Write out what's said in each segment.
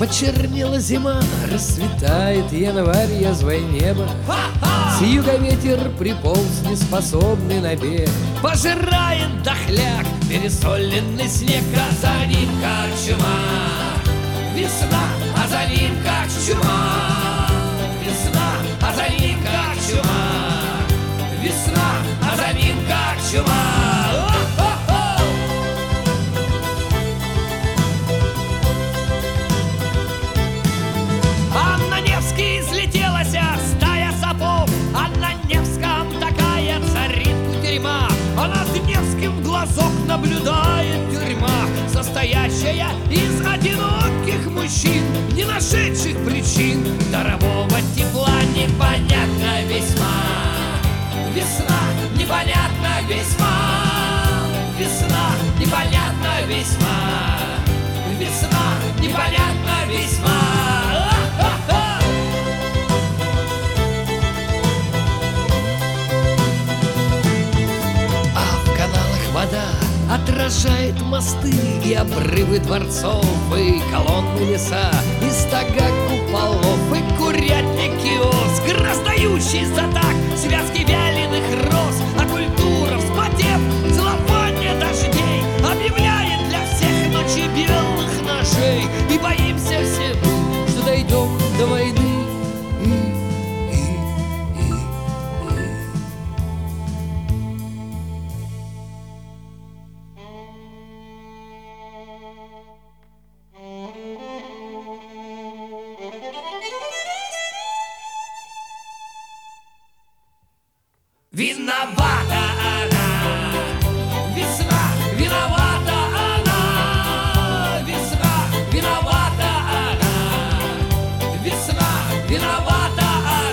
Почернела зима, расцветает январь, язвое небо. С юга ветер приполз, неспособный на бег. Пожирает дохляк, пересоленный снег, а за ним как чума. Весна, а за ним как чума. Весна, а за ним как чума. Весна, а за ним как чума. А на Невский излетелась стая сапог, а на Невском такая царит кутерьма. А над Невским глазок наблюдает тюрьма, состоящая из одиноких мужчин, не нашедших причин дарового тепла. Непонятно весьма. Весна, непонятно весьма. Весна, непонятно весьма. Весна, непонятно весьма. А в каналах вода отражает мосты и обрывы дворцов, и колонны леса, и стога куполов, и курятник киоск, раздающий за так связки вяленых роз. А культура, вспотев, целование дождей, объявляет для всех ночи белых ножей. И боимся все мы, что дойдем до войны. Виновата она, весна, виновата она, весна, виновата она, весна, виновата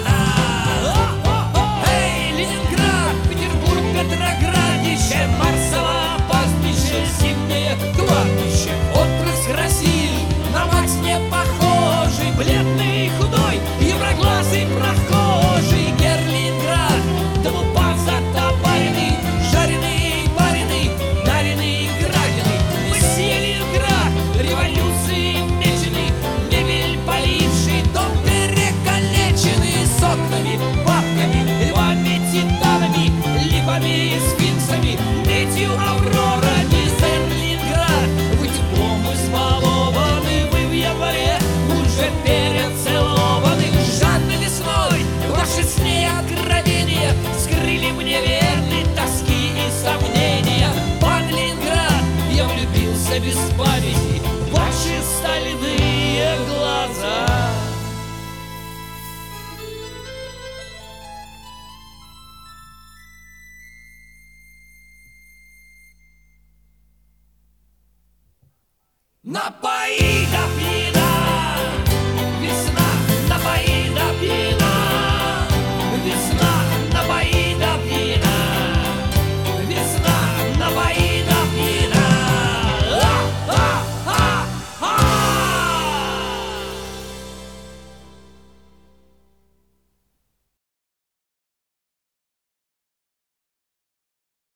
она. Эй, Ленинград, Петербург, Петроградище, Марсово пастбище, зимнее кладбище, отпрыск России, на мать не похожий, бледный и худой, евроглазый прохожий. Ленинград, дому затопаренный, жареный, пареный, наренный, градиный. Мы съели Ленинград, революции меченый, мебель поливший, дом перекалеченный, с окнами, бабками, львами, титанами, липами, сфинксами, медью, аврорами. Сэр Ленинград, вы теплом избалованы, вы в январе уже перецелованы. Жадной весной ваши сны и откровения скрыли мне верны тоски и сомнения. Пан Ленинград, я влюбился без памяти в ваши стальные глаза. На